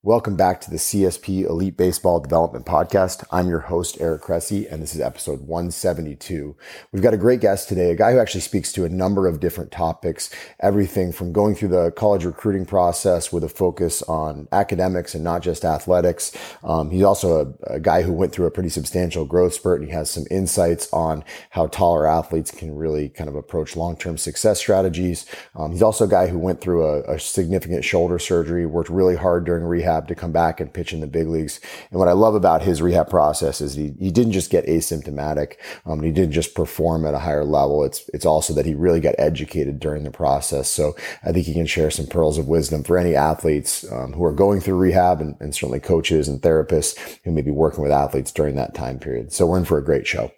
Welcome back to the CSP Elite Baseball Development Podcast. I'm your host, Eric Cressy, and this is episode 172. We've got a great guest today, a guy who actually speaks to a number of different topics, everything from going through the college recruiting process with a focus on academics and not just athletics. He's also a guy who went through a pretty substantial growth spurt, and he has some insights on how taller athletes can really kind of approach long-term success strategies. He's also a guy who went through a significant shoulder surgery, worked really hard during rehab to come back and pitch in the big leagues. And what I love about his rehab process is he didn't just get asymptomatic. He didn't just perform at a higher level. It's also that he really got educated during the process. So I think he can share some pearls of wisdom for any athletes who are going through rehab and certainly coaches and therapists who may be working with athletes during that time period. So we're in for a great show.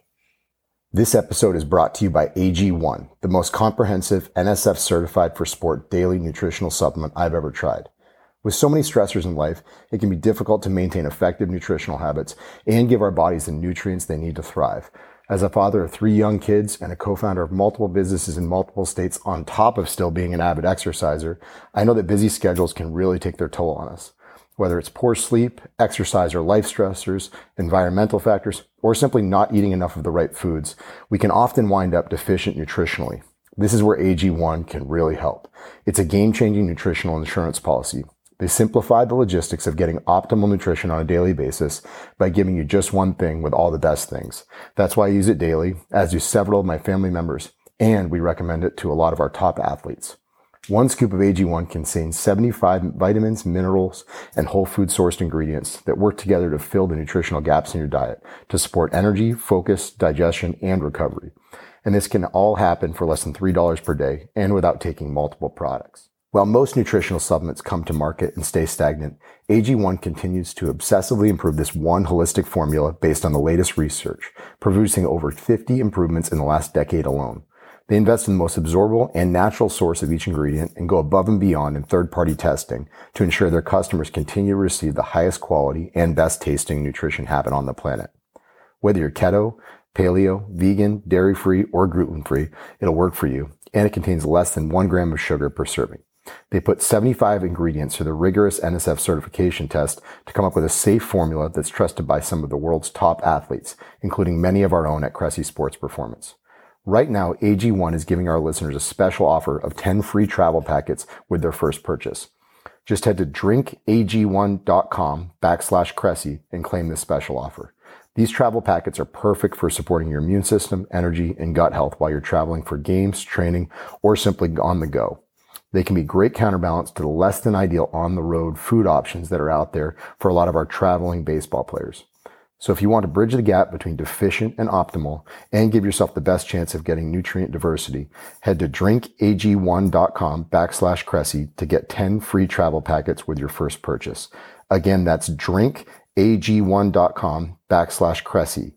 This episode is brought to you by AG1, the most comprehensive NSF certified for sport daily nutritional supplement I've ever tried. With so many stressors in life, it can be difficult to maintain effective nutritional habits and give our bodies the nutrients they need to thrive. As a father of 3 young kids and a co-founder of multiple businesses in multiple states on top of still being an avid exerciser, I know that busy schedules can really take their toll on us. Whether it's poor sleep, exercise or life stressors, environmental factors, or simply not eating enough of the right foods, we can often wind up deficient nutritionally. This is where AG1 can really help. It's a game-changing nutritional insurance policy. They simplify the logistics of getting optimal nutrition on a daily basis by giving you just one thing with all the best things. That's why I use it daily, as do several of my family members, and we recommend it to a lot of our top athletes. One scoop of AG1 contains 75 vitamins, minerals, and whole food sourced ingredients that work together to fill the nutritional gaps in your diet to support energy, focus, digestion, and recovery. And this can all happen for less than $3 per day and without taking multiple products. While most nutritional supplements come to market and stay stagnant, AG1 continues to obsessively improve this one holistic formula based on the latest research, producing over 50 improvements in the last decade alone. They invest in the most absorbable and natural source of each ingredient and go above and beyond in third-party testing to ensure their customers continue to receive the highest quality and best tasting nutrition happen on the planet. Whether you're keto, paleo, vegan, dairy-free, or gluten-free, it'll work for you, and it contains less than 1 gram of sugar per serving. They put 75 ingredients through the rigorous NSF certification test to come up with a safe formula that's trusted by some of the world's top athletes, including many of our own at Cressy Sports Performance. Right now, AG1 is giving our listeners a special offer of 10 free travel packets with their first purchase. Just head to drinkag1.com/Cressy and claim this special offer. These travel packets are perfect for supporting your immune system, energy, and gut health while you're traveling for games, training, or simply on the go. They can be great counterbalance to the less than ideal on-the-road food options that are out there for a lot of our traveling baseball players. So if you want to bridge the gap between deficient and optimal and give yourself the best chance of getting nutrient diversity, head to drinkag1.com/Cressy to get 10 free travel packets with your first purchase. Again, that's drinkag1.com/Cressy,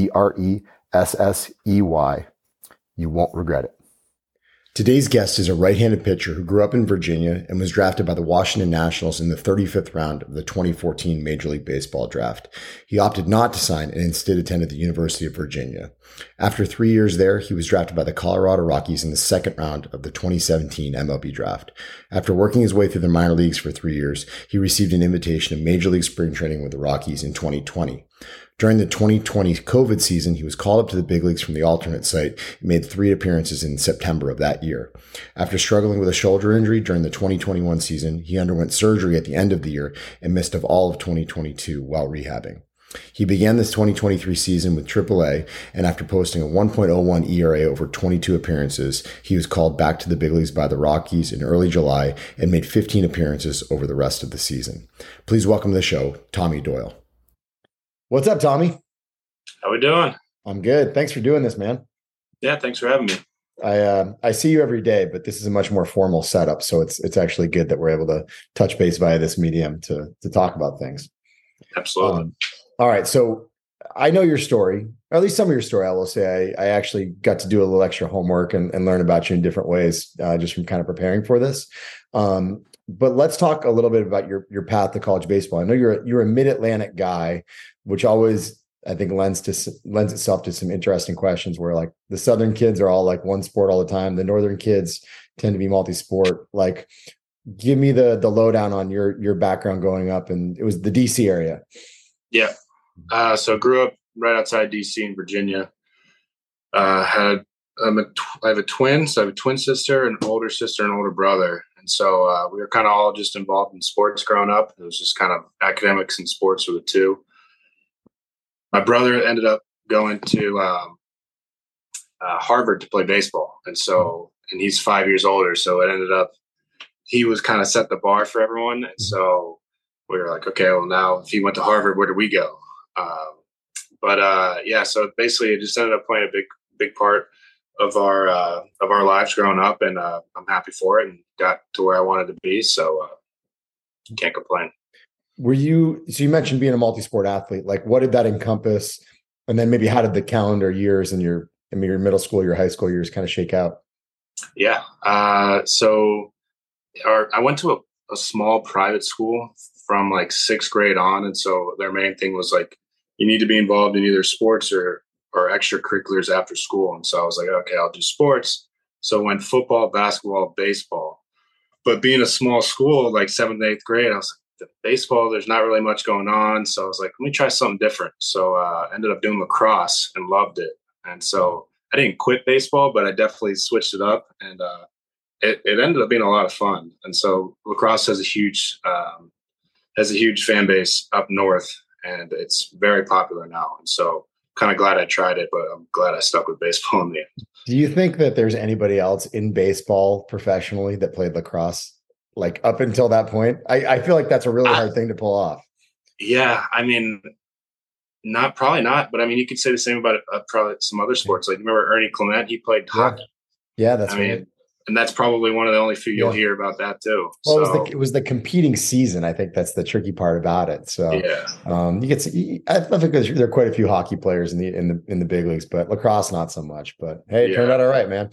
CRESSEY. You won't regret it. Today's guest is a right-handed pitcher who grew up in Virginia and was drafted by the Washington Nationals in the 35th round of the 2014 Major League Baseball draft. He opted not to sign and instead attended the University of Virginia. After 3 years there, he was drafted by the Colorado Rockies in the second round of the 2017 MLB draft. After working his way through the minor leagues for 3 years, he received an invitation to Major League Spring Training with the Rockies in 2020. During the 2020 COVID season, he was called up to the big leagues from the alternate site and made 3 appearances in September of that year. After struggling with a shoulder injury during the 2021 season, he underwent surgery at the end of the year and missed of all of 2022 while rehabbing. He began this 2023 season with AAA, and after posting a 1.01 ERA over 22 appearances, he was called back to the big leagues by the Rockies in early July and made 15 appearances over the rest of the season. Please welcome to the show, Tommy Doyle. What's up, Tommy? How we doing? I'm good. Thanks for doing this, man. Yeah, thanks for having me. I see you every day, but this is a much more formal setup, so it's actually good that we're able to touch base via this medium to talk about things. Absolutely. All right, so I know your story, or at least some of your story. I will say I actually got to do a little extra homework and learn about you in different ways just from kind of preparing for this. But let's talk a little bit about your path to college baseball. I know you're a Mid-Atlantic guy, which always I think lends itself to some interesting questions where like the Southern kids are all like one sport all the time. The Northern kids tend to be multi-sport. Like, Give me the lowdown on your background growing up, and it was the DC area. Yeah. So I grew up right outside DC in Virginia. Had I have a twin, so I have a twin sister, an older sister, and an older brother, and so we were kind of all just involved in sports growing up. It was just kind of academics and sports were the two. My brother ended up going to Harvard to play baseball, and he's 5 years older, so it ended up he was kind of set the bar for everyone, and so we were like, okay, well now if he went to Harvard, where do we go? Yeah, so basically it just ended up playing a big part of our lives growing up, and I'm happy for it and got to where I wanted to be. So can't complain. So you mentioned being a multi-sport athlete, like what did that encompass? And then maybe how did the calendar years and your middle school, your high school years kind of shake out? Yeah. So I went to a small private school from like sixth grade on. And so their main thing was like, you need to be involved in either sports or extracurriculars after school. And so I was like, okay, I'll do sports. So I went football, basketball, baseball. But being a small school, like seventh, eighth grade, I was like, baseball, there's not really much going on. So I was like, let me try something different. So I ended up doing lacrosse and loved it. And so I didn't quit baseball, but I definitely switched it up. And it ended up being a lot of fun. And so lacrosse has a huge fan base up north, and it's very popular now. And so kind of glad I tried it, but I'm glad I stuck with baseball in the end. Do you think that there's anybody else in baseball professionally that played lacrosse like up until that point? I feel like that's a really hard thing to pull off. Yeah. I mean, probably not, but I mean, you could say the same about probably some other sports. Like remember Ernie Clement, he played hockey. Yeah, that's right. Mean, and that's probably one of the only few you'll hear about that too. Well, it was the competing season. I think that's the tricky part about it. So you get I think there are quite a few hockey players in the big leagues, but lacrosse not so much. But hey, it turned out all right, man.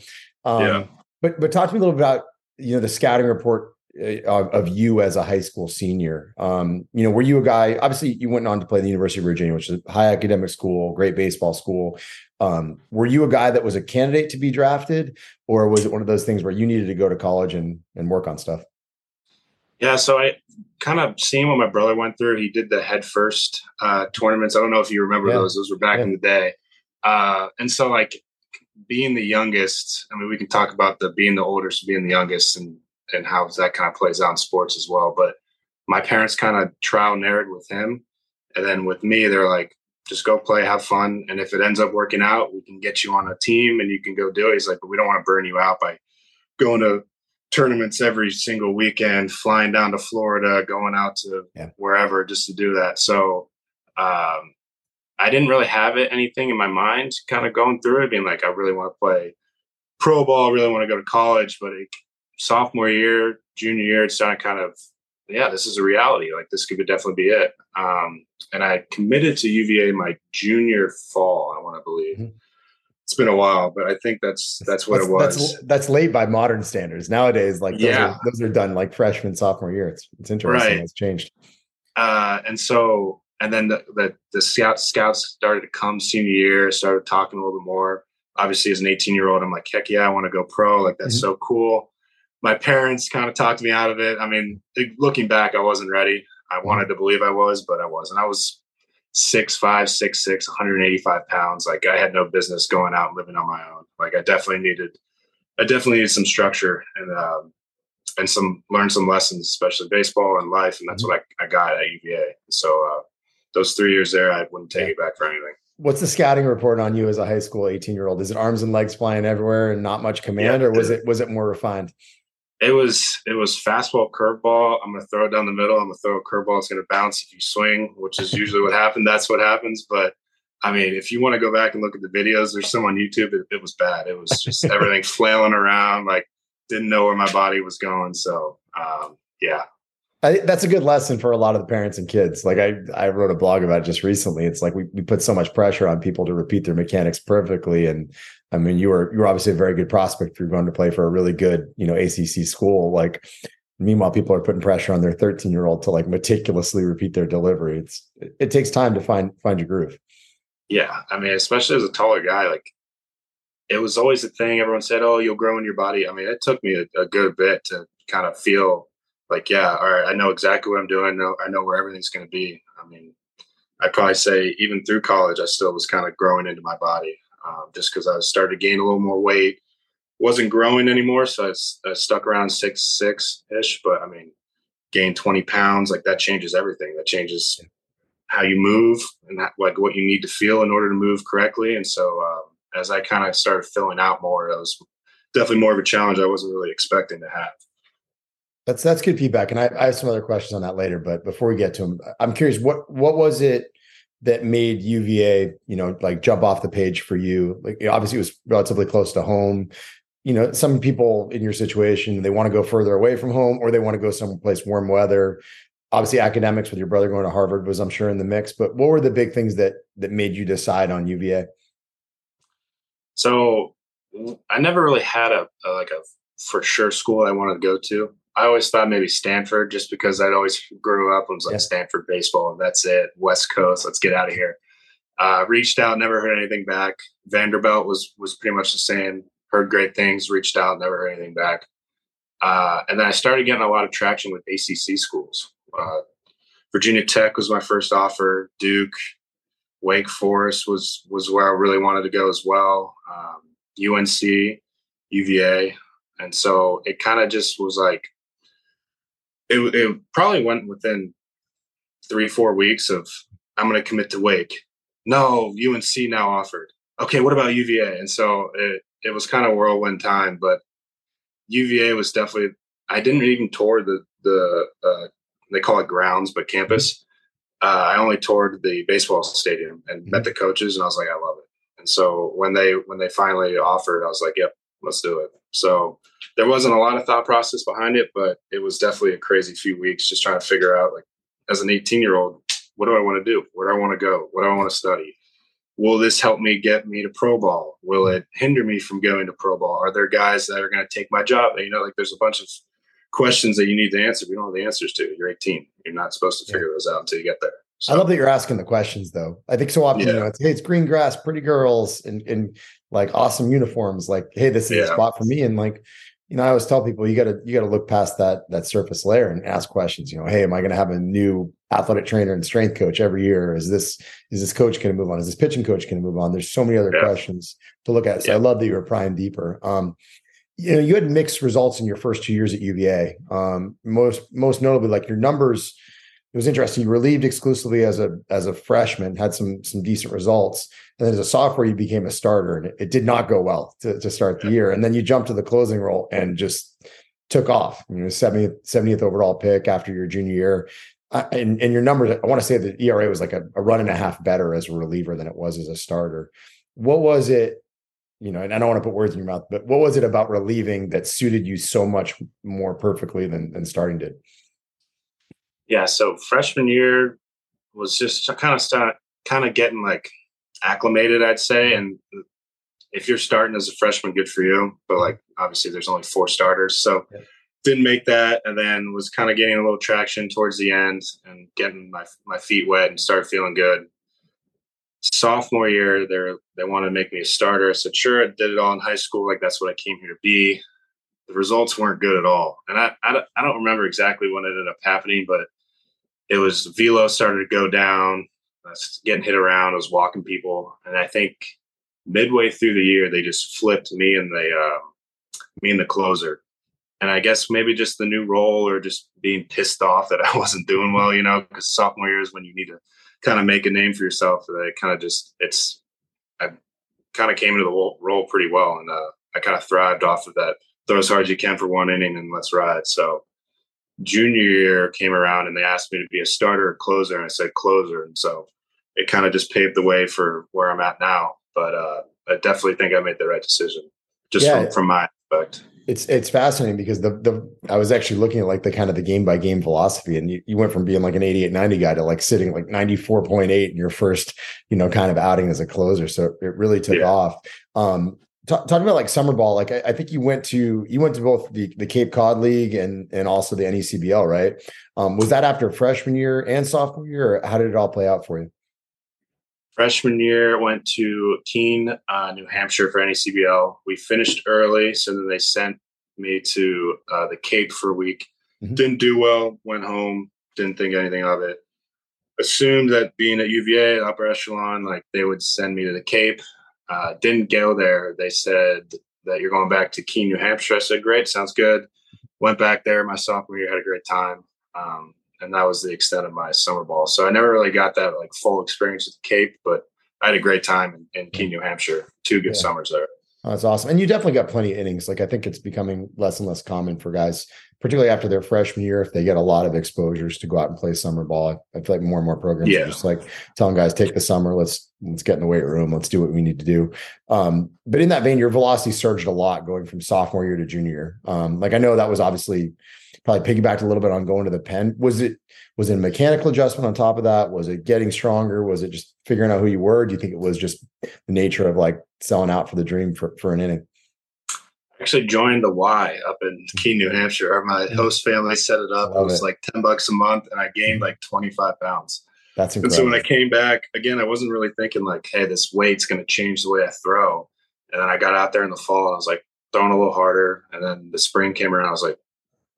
But talk to me a little about the scouting report of you as a high school senior. Were you a guy? Obviously, you went on to play the University of Virginia, which is a high academic school, great baseball school. Were you a guy that was a candidate to be drafted, or was it one of those things where you needed to go to college and work on stuff? Yeah, so I kind of seen what my brother went through. He did the Head First tournaments. I don't know if you remember those. Those were back in the day. And so like being the youngest, I mean, we can talk about being the oldest, being the youngest and how that kind of plays out in sports as well. But my parents kind of trial and errored with him. And then with me, they're like, just go play, have fun. And if it ends up working out, we can get you on a team and you can go do it. He's like, but we don't want to burn you out by going to tournaments every single weekend, flying down to Florida, going out to wherever just to do that. So I didn't really have anything in my mind kind of going through it, being like, I really want to play pro ball, really want to go to college. But sophomore year, junior year, it started kind of, this is a reality. Like this could definitely be it. And I committed to UVA my junior fall, I want to believe. Mm-hmm. It's been a while, but I think that's what it was. That's late by modern standards. Nowadays, like those are done like freshman, sophomore year. It's interesting. Right. It's changed. And then the scouts started to come senior year, started talking a little bit more. Obviously, as an 18-year-old, I'm like, heck yeah, I want to go pro. Like that's so cool. My parents kind of talked me out of it. I mean, looking back, I wasn't ready. I wanted to believe I was, but I wasn't. I was 6'5", 6'6", 185 pounds. Like I had no business going out and living on my own. Like I definitely needed some structure and learn some lessons, especially baseball and life. And that's what I got at UVA. So those 3 years there, I wouldn't take it back for anything. What's the scouting report on you as a high school 18-year-old? Is it arms and legs flying everywhere and not much command, or was it more refined? It was fastball, curveball. I'm going to throw it down the middle. I'm going to throw a curveball. It's going to bounce if you swing, which is usually what happened. That's what happens. But I mean, if you want to go back and look at the videos, there's some on YouTube. It was bad. It was just everything flailing around. Like didn't know where my body was going. So that's a good lesson for a lot of the parents and kids. Like I wrote a blog about it just recently. It's like we put so much pressure on people to repeat their mechanics perfectly. And I mean, you were obviously a very good prospect. You're going to play for a really good, ACC school. Like meanwhile, people are putting pressure on their 13-year-old to like meticulously repeat their delivery. It takes time to find your groove. Yeah. I mean, especially as a taller guy, like it was always a thing. Everyone said, oh, you'll grow in your body. I mean, it took me a good bit to kind of feel like, yeah, all right, I know exactly what I'm doing. I know where everything's going to be. I mean, I'd probably say even through college, I still was kind of growing into my body, just because I started to gain a little more weight. Wasn't growing anymore, so I stuck around 6'6" ish. But I mean, gained 20 pounds, like that changes everything. That changes how you move and like what you need to feel in order to move correctly. And so as I kind of started filling out more, it was definitely more of a challenge I wasn't really expecting to have. That's good feedback, and I have some other questions on that later. But before we get to them, I'm curious what was it that made UVA, like jump off the page for you? Like, obviously, it was relatively close to home. Some people in your situation, they want to go further away from home, or they want to go someplace warm weather. Obviously, academics with your brother going to Harvard was, I'm sure, in the mix. But what were the big things that made you decide on UVA? So I never really had a for sure school I wanted to go to. I always thought maybe Stanford, just because I'd always grew up and was like Stanford baseball, and that's it. West Coast, let's get out of here. Reached out, never heard anything back. Vanderbilt was pretty much the same. Heard great things, reached out, never heard anything back. And then I started getting a lot of traction with ACC schools. Virginia Tech was my first offer. Duke, Wake Forest was where I really wanted to go as well. UNC, UVA. And so it kind of just was like, it probably went within 3-4 weeks of, I'm going to commit to Wake. No, UNC now offered. Okay, what about UVA? And so it was kind of whirlwind time, but UVA was definitely, I didn't even tour the they call it grounds, but campus. I only toured the baseball stadium and met the coaches, and I was like, I love it. And so when they finally offered, I was like, yep, let's do it. So there wasn't a lot of thought process behind it, but it was definitely a crazy few weeks just trying to figure out, like, as an 18-year-old, what do I want to do? Where do I want to go? What do I want to study? Will this help me get me to pro ball? Will it hinder me from going to pro ball? Are there guys that are going to take my job? Like, there's a bunch of questions that you need to answer. We don't have the answers to. You're 18. You're not supposed to figure those out until you get there. So, I love that you're asking the questions, though. I think so often, it's green grass, pretty girls, and like awesome uniforms. Like, hey, this is a spot for me. And like, I always tell people you gotta look past that surface layer and ask questions. Hey, am I going to have a new athletic trainer and strength coach every year? Is this coach going to move on? Is this pitching coach going to move on? There's so many other questions to look at. So I love that you were prying deeper. You had mixed results in your first 2 years at UVA. Most notably, like your numbers. It was interesting. You were relieved exclusively as a freshman, had some decent results, and then as a sophomore, you became a starter, and it did not go well to start the year. And then you jumped to the closing role and just took off. 70th overall pick after your junior year, and your numbers. I want to say the ERA was like a run and a half better as a reliever than it was as a starter. What was it? And I don't want to put words in your mouth, but what was it about relieving that suited you so much more perfectly than starting did? Yeah, so freshman year was just kind of getting like acclimated, I'd say. And if you're starting as a freshman, good for you. But like, obviously there's only 4 starters. So didn't make that, and then was kind of getting a little traction towards the end and getting my feet wet and started feeling good. Sophomore year, they wanted to make me a starter. I said, sure, I did it all in high school. Like, that's what I came here to be. The results weren't good at all. And I don't remember exactly what ended up happening, but it was velo started to go down. I was getting hit around. I was walking people. And I think midway through the year, they just flipped me and the closer. And I guess maybe just the new role or just being pissed off that I wasn't doing well, because sophomore year is when you need to kind of make a name for yourself. I kind of came into the role pretty well. And I kind of thrived off of that. Throw as hard as you can for 1 inning and let's ride. So junior year came around and they asked me to be a starter or closer. And I said closer. And so it kind of just paved the way for where I'm at now. But I definitely think I made the right decision from my aspect. It's fascinating because I was actually looking at like the kind of the game by game philosophy, and you went from being like an 88-90 guy to like sitting like 94.8 in your first, kind of outing as a closer. So it really took off. Talking about like summer ball, like I think you went to both the Cape Cod League and also the NECBL, right? Was that after freshman year and sophomore year, or how did it all play out for you? Freshman year, went to Keene, New Hampshire for NECBL. We finished early, so then they sent me to the Cape for a week. Didn't do well, went home, didn't think anything of it. Assumed that being at UVA, upper echelon, like they would send me to the Cape. Didn't go there. They said that you're going back to Keene, New Hampshire. I said, great, sounds good. Went back there my sophomore year, had a great time. And that was the extent of my summer ball. So I never really got that like full experience at the Cape, but I had a great time in Keene, New Hampshire. 2 good summers there. Oh, that's awesome. And you definitely got plenty of innings. Like I think it's becoming less and less common for guys, particularly after their freshman year, if they get a lot of exposures to go out and play summer ball. I feel like more and more programs are just like telling guys, take the summer, let's get in the weight room, let's do what we need to do. But in that vein, your velocity surged a lot going from sophomore year to junior year. Like I know that was obviously probably piggybacked a little bit on going to the pen. Was it a mechanical adjustment on top of that? Was it getting stronger? Was it just figuring out who you were? Do you think it was just the nature of like selling out for the dream for an inning? I actually joined the Y up in Keene, New Hampshire. My host family set it up. It was like $10 a month, and I gained like 25 pounds. That's incredible. And so when I came back, again, I wasn't really thinking like, hey, this weight's going to change the way I throw. And then I got out there in the fall, and I was like throwing a little harder. And then the spring came around. I was like,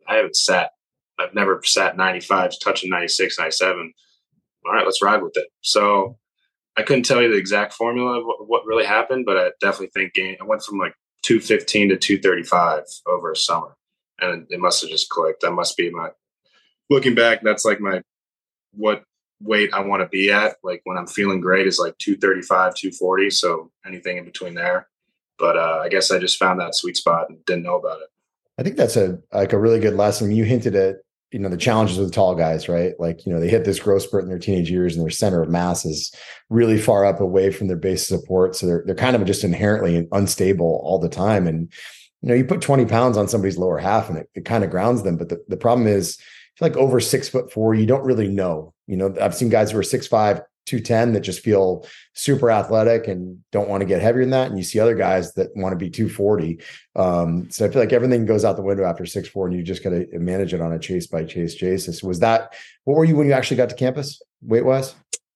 I've never sat 95s, touching 96, 97. All right, let's ride with it. So I couldn't tell you the exact formula of what really happened, but I definitely think I went from like 215 to 235 over a summer. And it must have just clicked. That must be looking back, that's like what weight I want to be at. Like when I'm feeling great is like 235, 240. So anything in between there. But I guess I just found that sweet spot and didn't know about it. I think that's a really good lesson. You hinted at, the challenges with the tall guys, right? Like, they hit this growth spurt in their teenage years and their center of mass is really far up away from their base of support. So they're kind of just inherently unstable all the time. And, you put 20 pounds on somebody's lower half and it kind of grounds them. But the problem is, I feel like over 6'4", you don't really know. I've seen guys who are 6'5", 210 that just feel super athletic and don't want to get heavier than that. And you see other guys that want to be 240. So I feel like everything goes out the window after 6'4", and you just got to manage it on a chase by chase basis. What were you when you actually got to campus weight wise?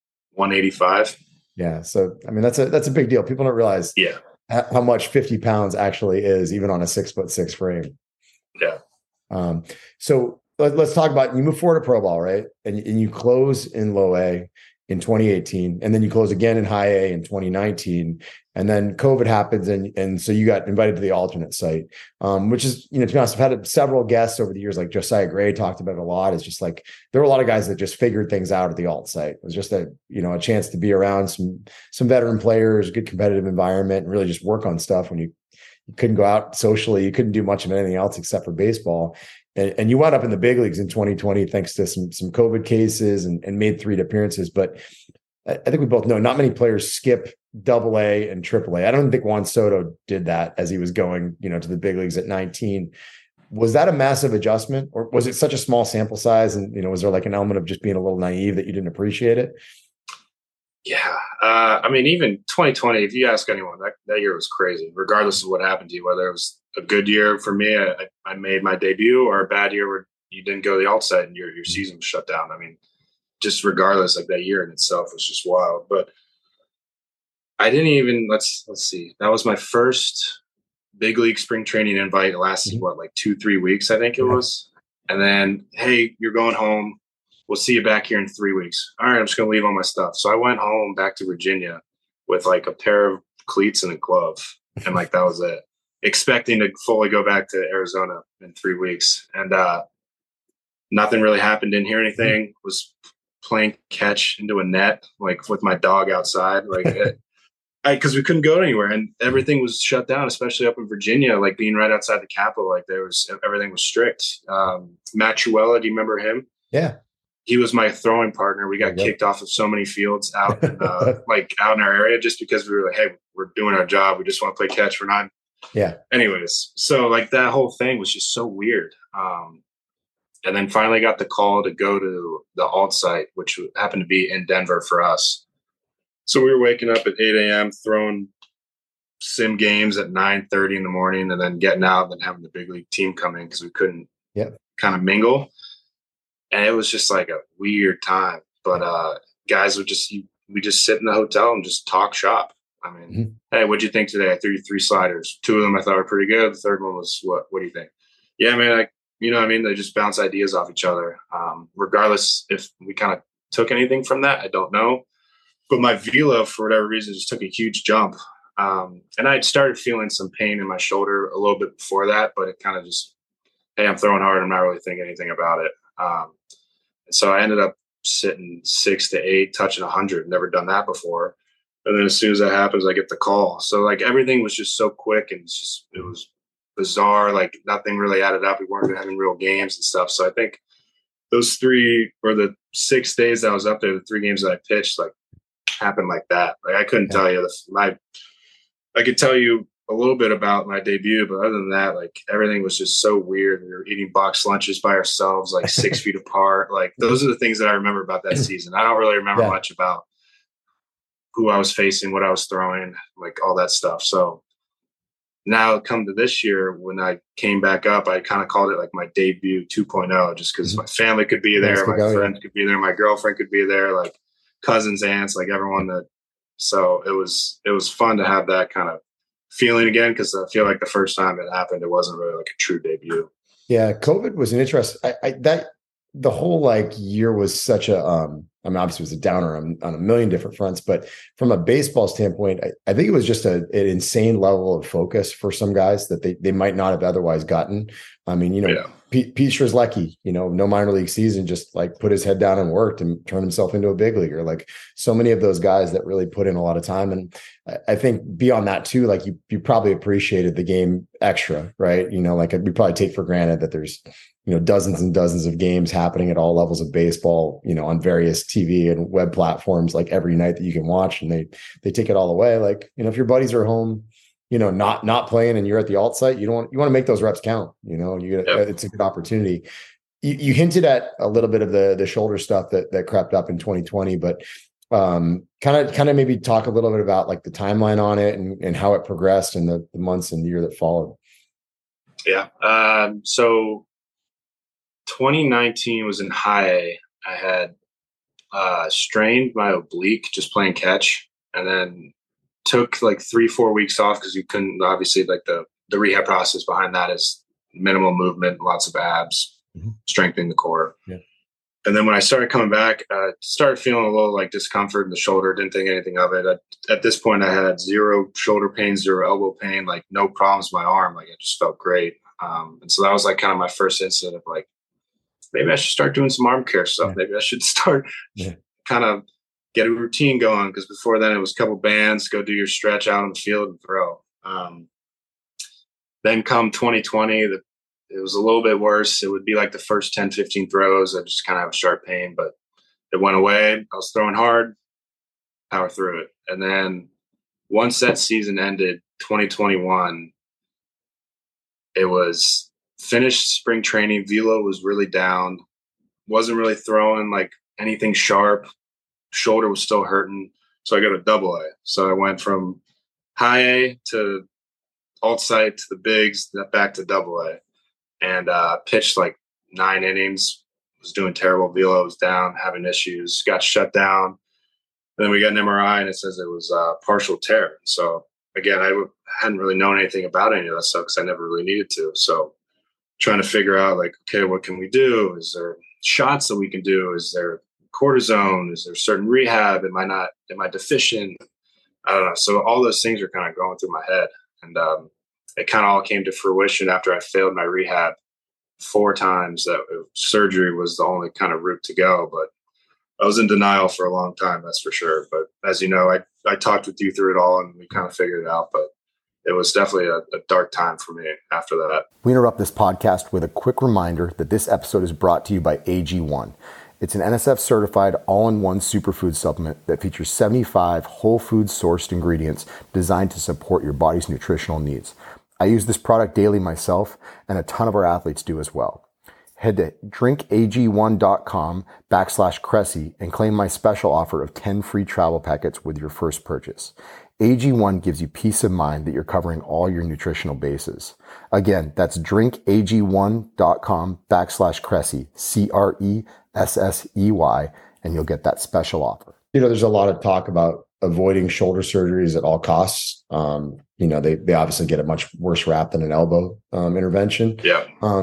185. Yeah. So, I mean, that's a big deal. People don't realize how much 50 pounds actually is even on a 6'6" frame. Yeah. So let's talk about, you move forward to pro ball, right? And you close in low A in 2018, and then you close again in high A in 2019, and then COVID happens, and so you got invited to the alternate site, which is, to be honest, I've had several guests over the years, like Josiah Gray talked about it a lot. It's just like there were a lot of guys that just figured things out at the alt site. It was just a chance to be around some veteran players, good competitive environment, and really just work on stuff when you couldn't go out socially, you couldn't do much of anything else except for baseball. And you wound up in the big leagues in 2020 thanks to some COVID cases and made 3 appearances. But I think we both know not many players skip AA and AAA. I don't think Juan Soto did that as he was going, to the big leagues at 19. Was that a massive adjustment, or was it such a small sample size? And, was there like an element of just being a little naive that you didn't appreciate it? Yeah. I mean, even 2020, if you ask anyone, that year was crazy, regardless of what happened to you, whether it was a good year for me, I made my debut, or a bad year where you didn't go to the alt site and your season was shut down. I mean, just regardless, like that year in itself was just wild. But I didn't even, let's see, that was my first big league spring training invite. It lasted like 2-3 weeks, I think it was. And then, hey, you're going home. We'll see you back here in 3 weeks. All right, I'm just going to leave all my stuff. So I went home back to Virginia with like a pair of cleats and a glove. And like, that was it. Expecting to fully go back to Arizona in 3 weeks. And nothing really happened. Didn't hear anything. Was playing catch into a net, like with my dog outside. Like, because we couldn't go anywhere and everything was shut down, especially up in Virginia, like being right outside the Capitol. Like everything was strict. Matt Truella, do you remember him? Yeah. He was my throwing partner. We got kicked off of so many fields out in, out in our area just because we were like, hey, we're doing our job. We just want to play catch. We're not. Yeah. Anyways, so like that whole thing was just so weird. And then finally got the call to go to the alt site, which happened to be in Denver for us. So we were waking up at 8 a.m., throwing sim games at 9:30 in the morning, and then getting out and then having the big league team come in because we couldn't kind of mingle. And it was just like a weird time. But guys would we just sit in the hotel and just talk shop. I mean, hey, what'd you think today? I threw you 3 sliders. 2 of them I thought were pretty good. The third one was, what do you think? Yeah, man, You know what I mean? They just bounce ideas off each other. Regardless if we kind of took anything from that, I don't know. But my velo, for whatever reason, just took a huge jump. And I'd started feeling some pain in my shoulder a little bit before that, but it kind of just, hey, I'm throwing hard. I'm not really thinking anything about it. And so I ended up sitting 6 to 8, touching 100. Never done that before. And then as soon as that happens, I get the call. So like everything was just so quick, and it was bizarre. Like nothing really added up. We weren't having real games and stuff. So I think those 3 or the 6 days that I was up there, the 3 games that I pitched, like happened like that. Like I couldn't tell you I could tell you a little bit about my debut, but other than that, like everything was just so weird. We were eating boxed lunches by ourselves, like 6 feet apart. Like those are the things that I remember about that season. I don't really remember much about who I was facing, what I was throwing, like all that stuff. So now come to this year, when I came back up, I kind of called it like my debut 2.0, just because my family could be there, my friends could be there, my girlfriend could be there, like cousins, aunts, like everyone that. So it was fun to have that kind of feeling again, because I feel like the first time it happened, it wasn't really like a true debut. Yeah, COVID was an interesting. The whole like year was such a. I mean, obviously, it was a downer on a million different fronts, but from a baseball standpoint, I think it was just an insane level of focus for some guys that they might not have otherwise gotten. I mean, Pete Strzelecki, no minor league season, just like put his head down and worked and turned himself into a big leaguer. Like so many of those guys that really put in a lot of time. And I think beyond that too, like you probably appreciated the game extra, right? Like we probably take for granted that there's, dozens and dozens of games happening at all levels of baseball, on various TV and web platforms, like every night that you can watch, and they take it all away. Like, if your buddies are home, not playing and you're at the alt site, you want to make those reps count, it's a good opportunity. You hinted at a little bit of the shoulder stuff that crept up in 2020, but kind of maybe talk a little bit about like the timeline on it and how it progressed in the months and the year that followed. Yeah. So 2019 was in high A. I had strained my oblique just playing catch, and then took like 3-4 weeks off because you couldn't, obviously, like the rehab process behind that is minimal movement, lots of abs, strengthening the core. Yeah. And then when I started coming back, I started feeling a little like discomfort in the shoulder. Didn't think anything of it. At this point, I had 0 shoulder pain, 0 elbow pain, like no problems with my arm. Like it just felt great. And so that was like kind of my first incident of like, maybe I should start doing some arm care stuff. Yeah. Maybe I should start kind of get a routine going, because before then it was a couple bands, go do your stretch out on the field and throw. Then come 2020, it was a little bit worse. It would be like the first 10, 15 throws, I just kind of have a sharp pain, but it went away. I was throwing hard, power through it. And then once that season ended, 2021, it was finished spring training. Velo was really down. Wasn't really throwing like anything sharp. Shoulder was still hurting. So I got a AA. So I went from high A to alt site to the bigs, back to AA. And pitched like 9 innings. Was doing terrible. Velo was down, having issues. Got shut down. And then we got an MRI, and it says it was partial tear. So again, I hadn't really known anything about any of that stuff because I never really needed to. So trying to figure out like, okay, what can we do? Is there shots that we can do? Is there cortisone? Is there certain rehab? Am I deficient? I don't know. So all those things are kind of going through my head. And it kind of all came to fruition after I failed my rehab 4 times. That surgery was the only kind of route to go. But I was in denial for a long time, that's for sure. But as you know, I talked with you through it all, and we kind of figured it out. But it was definitely a dark time for me after that. We interrupt this podcast with a quick reminder that this episode is brought to you by AG1. It's an NSF-certified all-in-one superfood supplement that features 75 whole food sourced ingredients designed to support your body's nutritional needs. I use this product daily myself, and a ton of our athletes do as well. Head to drinkag1.com/Cressy and claim my special offer of 10 free travel packets with your first purchase. AG1 gives you peace of mind that you're covering all your nutritional bases. Again, that's drinkag1.com/Cressy, CRESSEY, and you'll get that special offer. There's a lot of talk about avoiding shoulder surgeries at all costs. They obviously get a much worse rap than an elbow intervention. Yeah.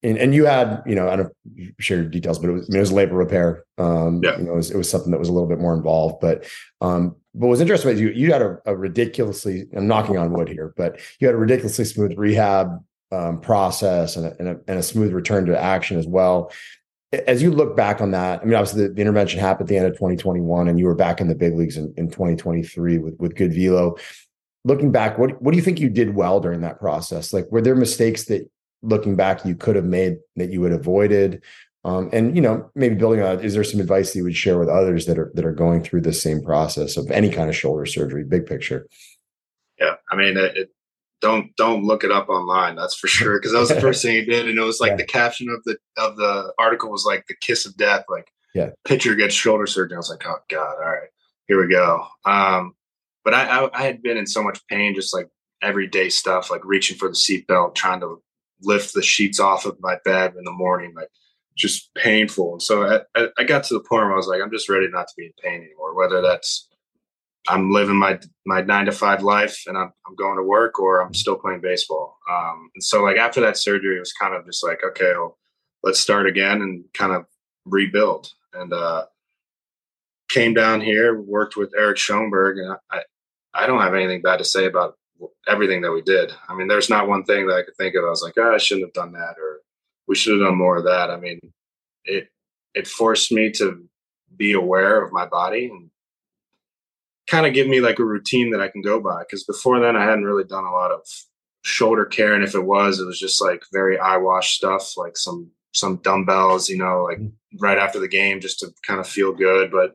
And you had, I don't share details, but it was labor repair. Yeah. It was something that was a little bit more involved, but what was interesting was you had a ridiculously, I'm knocking on wood here, but you had a ridiculously smooth rehab process and a smooth return to action as well. As you look back on that, I mean, obviously the intervention happened at the end of 2021 and you were back in the big leagues in 2023 with good velo. Looking back, what do you think you did well during that process? Like, were there mistakes that looking back you could have made that you had avoided? And maybe building on, is there some advice that you would share with others that are going through the same process of any kind of shoulder surgery, big picture? Yeah, I mean, don't look it up online. That's for sure, because that was the first thing he did, and it was like the caption of the article was like the kiss of death, like pitcher gets shoulder surgery. I was like, oh god, all right, here we go. But I had been in so much pain, just like everyday stuff, like reaching for the seatbelt, trying to lift the sheets off of my bed in the morning, like just painful. And so I got to the point where I was like, I'm just ready not to be in pain anymore, whether that's I'm living my 9-to-5 life and I'm going to work, or I'm still playing baseball. And so like after that surgery, it was kind of just like, okay, well, let's start again and kind of rebuild. And came down here, worked with Eric Schoenberg, and I don't have anything bad to say about everything that we did. I mean, there's not one thing that I could think of. I was like, I shouldn't have done that, or we should have done more of that. I mean, it forced me to be aware of my body and kind of give me like a routine that I can go by. Because before then, I hadn't really done a lot of shoulder care, and if it was just like very eyewash stuff, like some dumbbells, like right after the game, just to kind of feel good. But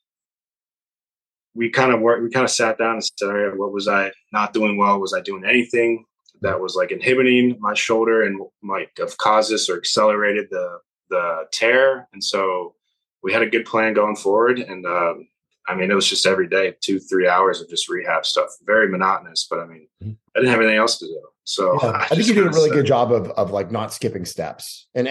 we kind of sat down and said, all right, what was I not doing well? Was I doing anything that was like inhibiting my shoulder and might have caused this or accelerated the tear? And so we had a good plan going forward. And I mean, it was just every day, 2-3 hours of just rehab stuff, very monotonous, but I mean, I didn't have anything else to do. So I think you did a really good job of like not skipping steps. And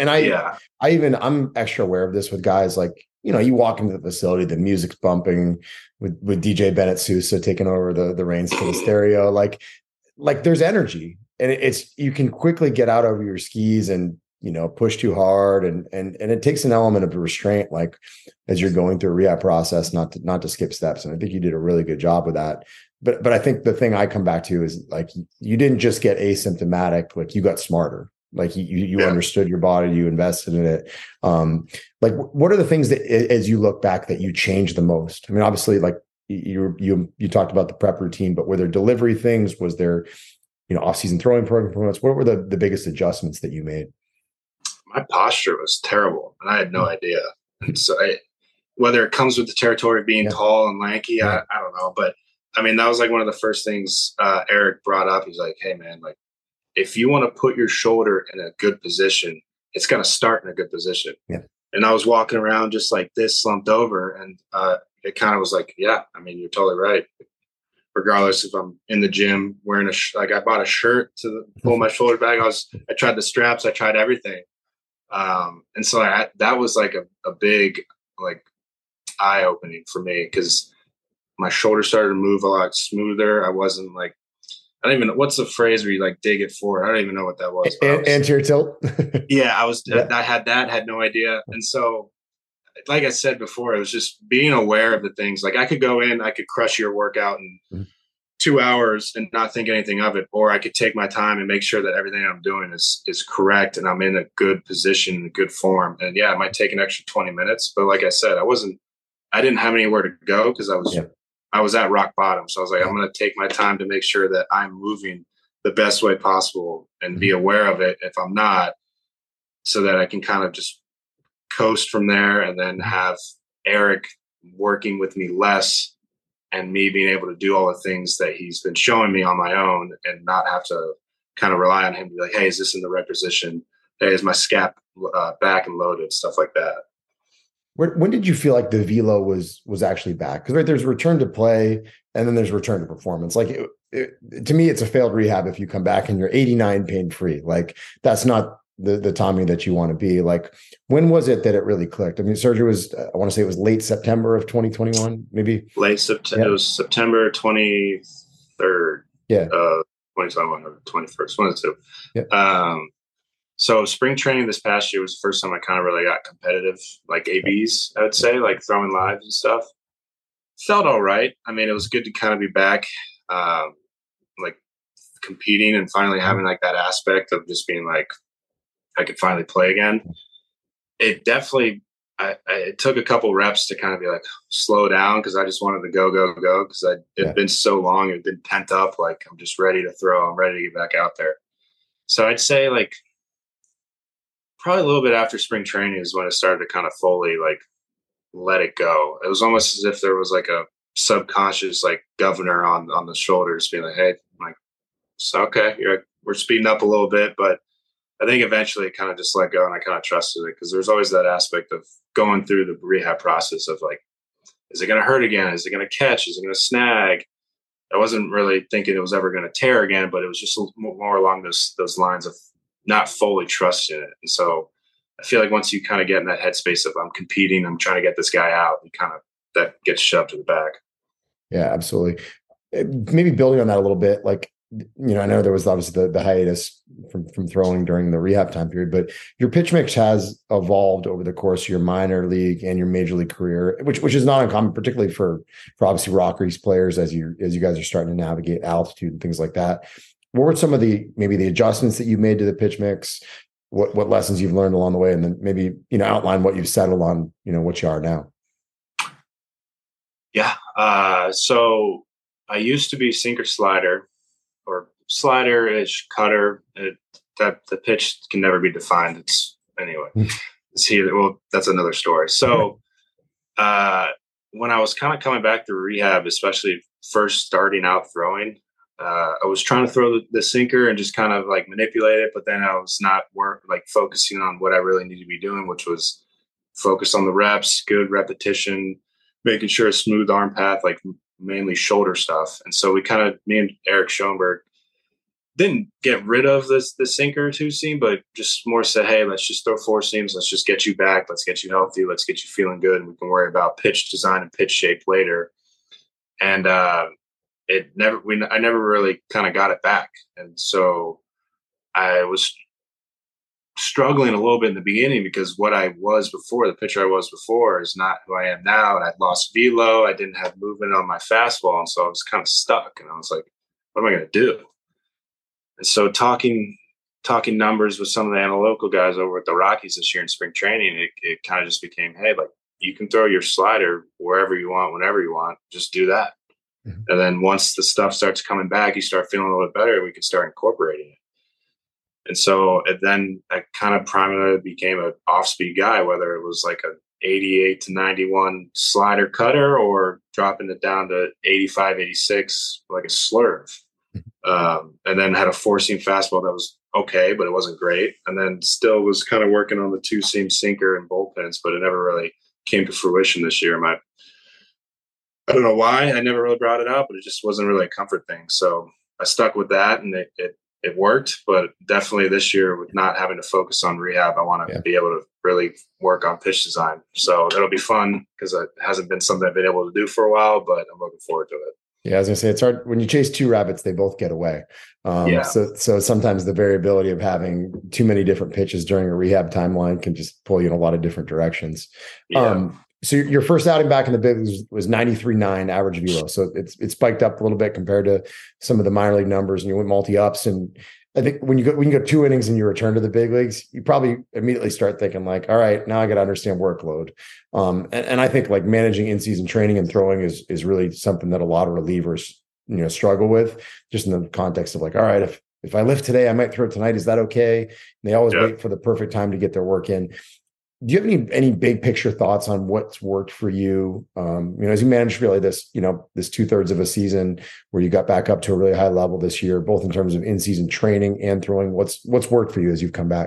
I'm extra aware of this with guys. Like, you walk into the facility, the music's bumping with DJ Bennett Sousa taking over the reins to the stereo. Like there's energy, and you can quickly get out over your skis and, push too hard. And it takes an element of restraint, like as you're going through a rehab process, not to skip steps. And I think you did a really good job with that. But I think the thing I come back to is like, you didn't just get asymptomatic, like you got smarter. Like you understood your body, you invested in it. Like what are the things that, as you look back, that you changed the most? I mean, obviously, like you talked about the prep routine, but were there delivery things? Was there, off-season throwing program components? What were the biggest adjustments that you made? My posture was terrible, and I had no idea. And so whether it comes with the territory of being tall and lanky, I don't know. But I mean, that was like one of the first things Eric brought up. He's like, hey man, like, if you want to put your shoulder in a good position, it's going to start in a good position. Yeah. And I was walking around just like this, slumped over, and it kind of was like, yeah, I mean, you're totally right. Regardless if I'm in the gym wearing I bought a shirt to pull my shoulder back. I tried the straps, I tried everything. And so that was like a big like eye opening for me, because my shoulder started to move a lot smoother. I wasn't like, I don't even know what's the phrase where you like dig it forward. I don't even know what that was. Anterior tilt. Yeah, I had no idea. And so, like I said before, it was just being aware of the things. Like I could go in, I could crush your workout in 2 hours and not think anything of it, or I could take my time and make sure that everything I'm doing is correct and I'm in a good position, in a good form. And yeah, it might take an extra 20 minutes, but like I said, I didn't have anywhere to go because I was at rock bottom. So I was like, I'm going to take my time to make sure that I'm moving the best way possible and be aware of it if I'm not, so that I can kind of just coast from there, and then have Eric working with me less and me being able to do all the things that he's been showing me on my own, and not have to kind of rely on him to be like, hey, is this in the right position? Hey, is my scap back and loaded? Stuff like that. When did you feel like the velo was actually back? Because there's return to play and then there's return to performance. Like to me, it's a failed rehab if you come back and you're 89 pain free. Like that's not the Tommy that you want to be. Like when was it that it really clicked? I mean, surgery was, I want to say it was late September of 2021, maybe late September. Yeah. It was September 23rd. Yeah. 2021 or 21st, one of the two. Yeah. So spring training this past year was the first time I kind of really got competitive, like ABs, I would say, like throwing lives and stuff. Felt all right. I mean, it was good to kind of be back, like competing and finally having like that aspect of just being like, I could finally play again. It definitely, it took a couple reps to kind of be like, slow down, because I just wanted to go, because it had been so long. It had been pent up. Like, I'm just ready to throw. I'm ready to get back out there. So I'd say like probably a little bit after spring training is when it started to kind of fully like let it go. It was almost as if there was like a subconscious like governor on the shoulders being like, hey, I'm like, so, okay, we're speeding up a little bit, but I think eventually it kind of just let go and I kind of trusted it, because there's always that aspect of going through the rehab process of like, is it going to hurt again? Is it going to catch? Is it going to snag? I wasn't really thinking it was ever going to tear again, but it was just more along those lines of not fully trusting it. And so I feel like once you kind of get in that headspace of I'm competing, I'm trying to get this guy out, and kind of that gets shoved to the back. Yeah, absolutely. Maybe building on that a little bit, like, I know there was obviously the hiatus from throwing during the rehab time period, but your pitch mix has evolved over the course of your minor league and your major league career, which is not uncommon, particularly for obviously Rockies players as you guys are starting to navigate altitude and things like that. What were some of maybe the adjustments that you made to the pitch mix? What lessons you've learned along the way, and then maybe outline what you've settled on, what you are now. Yeah. So I used to be sinker slider, or slider-ish cutter. That the pitch can never be defined. It's that's another story. So when I was kind of coming back to rehab, especially first starting out throwing, I was trying to throw the sinker and just kind of like manipulate it, but then I was not focusing on what I really needed to be doing, which was focus on the reps, good repetition, making sure a smooth arm path, like mainly shoulder stuff. And so me and Eric Schoenberg didn't get rid of the sinker two seam, but just more said, hey, let's just throw four seams. Let's just get you back. Let's get you healthy. Let's get you feeling good. And we can worry about pitch design and pitch shape later. And I never really kind of got it back. And so I was struggling a little bit in the beginning, because what I was before, the pitcher I was before, is not who I am now. And I'd lost velo. I didn't have movement on my fastball. And so I was kind of stuck, and I was like, what am I going to do? And so talking numbers with some of the analytical guys over at the Rockies this year in spring training, it kind of just became, hey, like, you can throw your slider wherever you want, whenever you want, just do that. Mm-hmm. And then once the stuff starts coming back, you start feeling a little bit better, we can start incorporating it. And so then I kind of primarily became an off-speed guy, whether it was like a 88 to 91 slider cutter or dropping it down to 85, 86, like a slurve. And then had a four-seam fastball that was okay, but it wasn't great. And then still was kind of working on the two-seam sinker and bullpens, but it never really came to fruition this year. I don't know why I never really brought it up, but it just wasn't really a comfort thing. So I stuck with that, and it worked. But definitely this year, with not having to focus on rehab, I want to be able to really work on pitch design. So it'll be fun, because it hasn't been something I've been able to do for a while, but I'm looking forward to it. Yeah, I was gonna say, it's hard when you chase two rabbits; they both get away. So sometimes the variability of having too many different pitches during a rehab timeline can just pull you in a lot of different directions. Yeah. So your first outing back in the big was 93.9 average velo. So it spiked up a little bit compared to some of the minor league numbers, and you went multi-ups. And I think when you go 2 innings and you return to the big leagues, you probably immediately start thinking like, all right, now I got to understand workload. And I think like managing in-season training and throwing is really something that a lot of relievers, struggle with, just in the context of like, all right, if I lift today, I might throw tonight. Is that okay? And they always wait for the perfect time to get their work in. Do you have any big picture thoughts on what's worked for you? As you managed really this 2/3 of a season where you got back up to a really high level this year, both in terms of in-season training and throwing, what's worked for you as you've come back?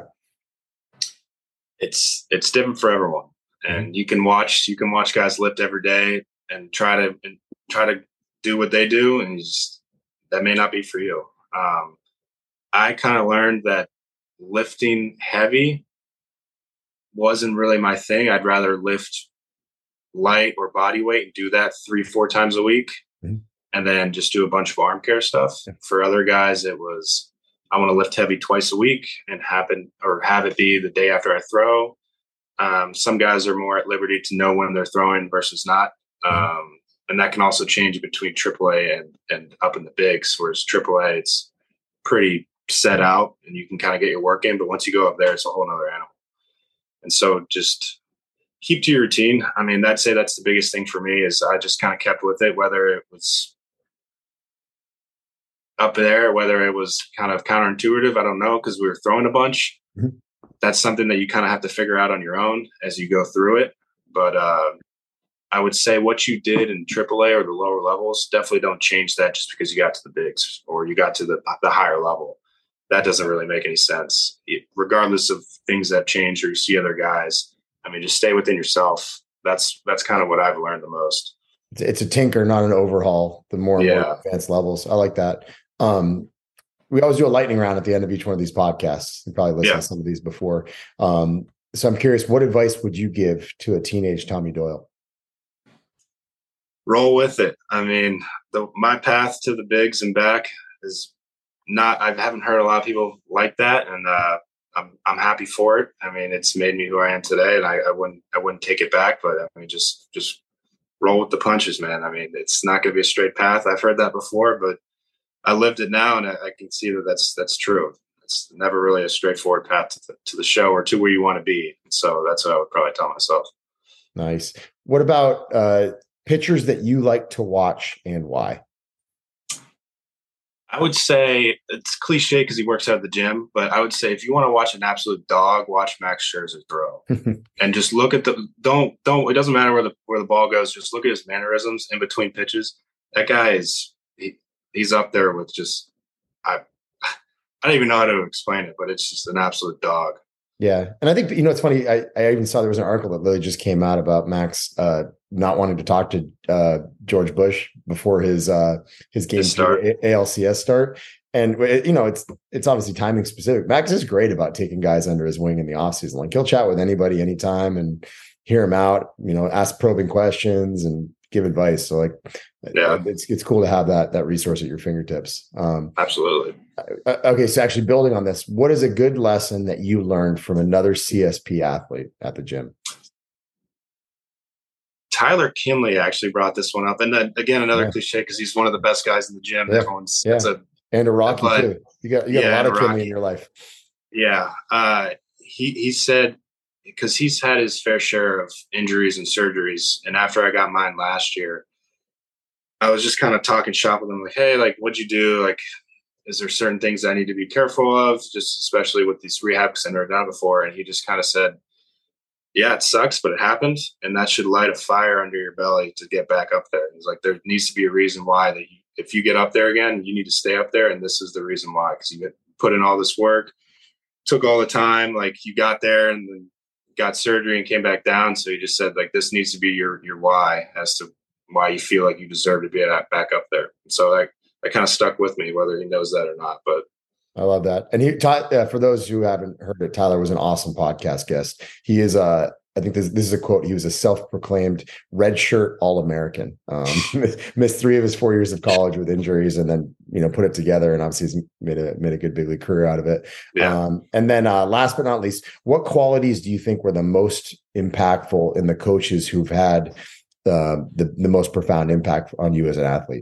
It's different for everyone. And you can watch guys lift every day and try to do what they do. And that may not be for you. I kind of learned that lifting heavy wasn't really my thing. I'd rather lift light or body weight and do that 3-4 times a week, and then just do a bunch of arm care stuff. Yeah. For other guys, it was, I want to lift heavy twice a week and have it be the day after I throw. Some guys are more at liberty to know when they're throwing versus not. And that can also change between AAA and up in the bigs, whereas AAA, it's pretty set out and you can kind of get your work in. But once you go up there, it's a whole nother animal. And so just keep to your routine. I mean, I'd say that's the biggest thing for me is I just kind of kept with it, whether it was up there, whether it was kind of counterintuitive. I don't know, because we were throwing a bunch. Mm-hmm. That's something that you kind of have to figure out on your own as you go through it. But I would say what you did in AAA or the lower levels, definitely don't change that just because you got to the bigs or you got to the higher level. That doesn't really make any sense. Regardless of things that change or you see other guys, I mean, just stay within yourself. That's kind of what I've learned the most. It's a tinker, not an overhaul. The more and more advanced levels. I like that. We always do a lightning round at the end of each one of these podcasts. You probably listened to some of these before. So I'm curious, what advice would you give to a teenage Tommy Doyle? Roll with it. I mean, my path to the bigs and back is not. I haven't heard a lot of people like that, and I'm happy for it. I mean, it's made me who I am today, and I wouldn't take it back. But I mean, just roll with the punches, man. I mean, it's not going to be a straight path. I've heard that before, but I lived it now, and I can see that that's true. It's never really a straightforward path to the show or to where you want to be. So that's what I would probably tell myself. Nice. What about pitchers that you like to watch and why? I would say it's cliche because he works out at the gym, but I would say if you want to watch an absolute dog, watch Max Scherzer throw, and just look at don't. It doesn't matter where the ball goes. Just look at his mannerisms in between pitches. That guy he's up there with just I don't even know how to explain it, but it's just an absolute dog. Yeah. And I think, it's funny. I even saw there was an article that literally just came out about Max not wanting to talk to George Bush before his game start. ALCS start. And, it's obviously timing specific. Max is great about taking guys under his wing in the offseason. Like he'll chat with anybody anytime and hear him out, ask probing questions and give advice. So it's cool to have that resource at your fingertips. Absolutely. Okay. So actually building on this, what is a good lesson that you learned from another CSP athlete at the gym? Tyler Kinley actually brought this one up. And then again, another cliche, because he's one of the best guys in the gym. And a Rocky too. You got a lot of Kinley in your life. Yeah. He said, because he's had his fair share of injuries and surgeries. And after I got mine last year, I was just kind of talking shop with him, like, hey, like, what'd you do? Like, is there certain things I need to be careful of, just especially with these rehab, because I've never done it before? And he just kind of said, yeah, it sucks, but it happened. And that should light a fire under your belly to get back up there. He's like, there needs to be a reason why that if you get up there again, you need to stay up there. And this is the reason why, because you put in all this work, took all the time, like you got there and then got surgery and came back down. So he just said, like, this needs to be your why as to why you feel like you deserve to be back up there. And so that kind of stuck with me, whether he knows that or not. But I love that. And for those who haven't heard it, Tyler was an awesome podcast guest. He is I think this is a quote. He was a self-proclaimed redshirt All-American. Missed 3 of his 4 years of college with injuries, and then put it together. And obviously, he's made a good big league career out of it. Yeah. And then, last but not least, what qualities do you think were the most impactful in the coaches who've had the most profound impact on you as an athlete?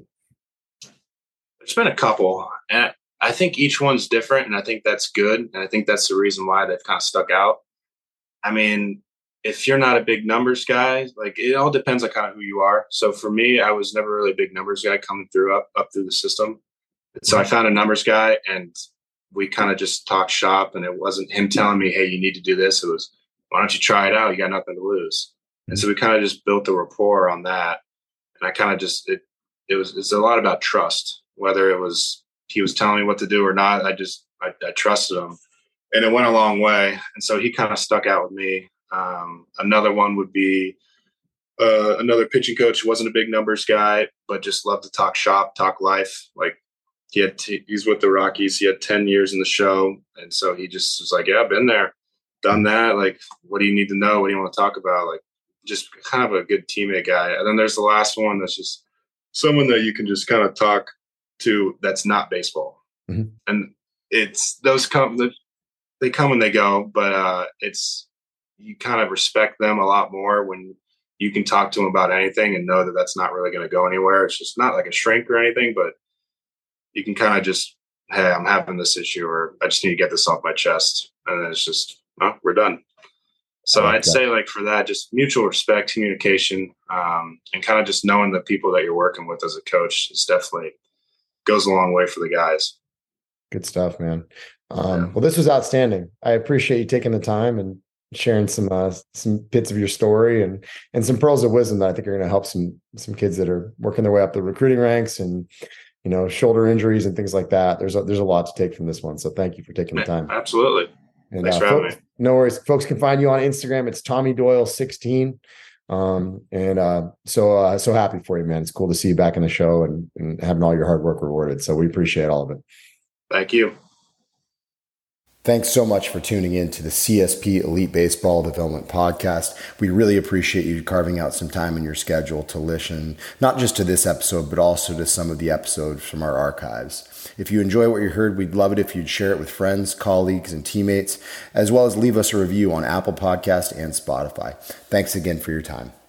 There's been a couple, and I think each one's different, and I think that's good, and I think that's the reason why they've kind of stuck out. I mean, if you're not a big numbers guy, like it all depends on kind of who you are. So for me, I was never really a big numbers guy coming through up through the system. And so I found a numbers guy and we kind of just talked shop, and it wasn't him telling me, hey, you need to do this. It was, why don't you try it out? You got nothing to lose. And so we kind of just built the rapport on that. And I kind of just, it's a lot about trust, whether it was, he was telling me what to do or not. I trusted him, and it went a long way. And so he kind of stuck out with me. Another one would be another pitching coach who wasn't a big numbers guy, but just loved to talk shop, talk life. Like he's with the Rockies. He had 10 years in the show. And so he just was like, yeah, I've been there, done that. Like, what do you need to know? What do you want to talk about? Like, just kind of a good teammate guy. And then there's the last one that's just someone that you can just kind of talk to that's not baseball. Mm-hmm. And it's those they come and they go, but it's, you kind of respect them a lot more when you can talk to them about anything and know that that's not really going to go anywhere. It's just not like a shrink or anything, but you can kind of just, hey, I'm having this issue, or I just need to get this off my chest. And then it's just, oh, we're done. So I'd say, like, for that, just mutual respect, communication, and kind of just knowing the people that you're working with as a coach is definitely goes a long way for the guys. Good stuff, man. Well, this was outstanding. I appreciate you taking the time and sharing some bits of your story and some pearls of wisdom that I think are going to help some kids that are working their way up the recruiting ranks and, you know, shoulder injuries and things like that. There's a lot to take from this one. So thank you for taking the time. Absolutely. And thanks for having me. No worries. Folks can find you on Instagram. It's Tommy Doyle 16. So happy for you, man. It's cool to see you back in the show and having all your hard work rewarded. So we appreciate all of it. Thank you. Thanks so much for tuning in to the CSP Elite Baseball Development Podcast. We really appreciate you carving out some time in your schedule to listen, not just to this episode, but also to some of the episodes from our archives. If you enjoy what you heard, we'd love it if you'd share it with friends, colleagues, and teammates, as well as leave us a review on Apple Podcast and Spotify. Thanks again for your time.